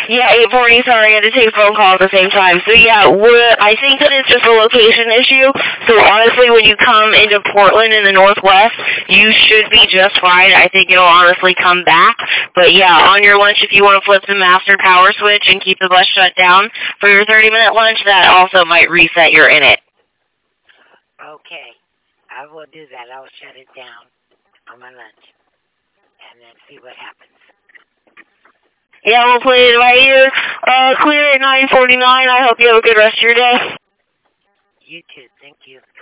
Yeah, 8:40. Sorry, I had to take a phone call at the same time. So yeah, I think that it's just a location issue. So honestly, when you come into Portland in the Northwest, you should be just fine. I think it'll honestly come back. But yeah, on your lunch, if you want to flip the master power switch and keep the bus shut down for your 30-minute lunch, that also might reset your init. Okay, I will do that. I'll shut it down on my lunch and then see what happens. Yeah, we'll play it by ear. Clear at 9:49. I hope you have a good rest of your day. You too. Thank you.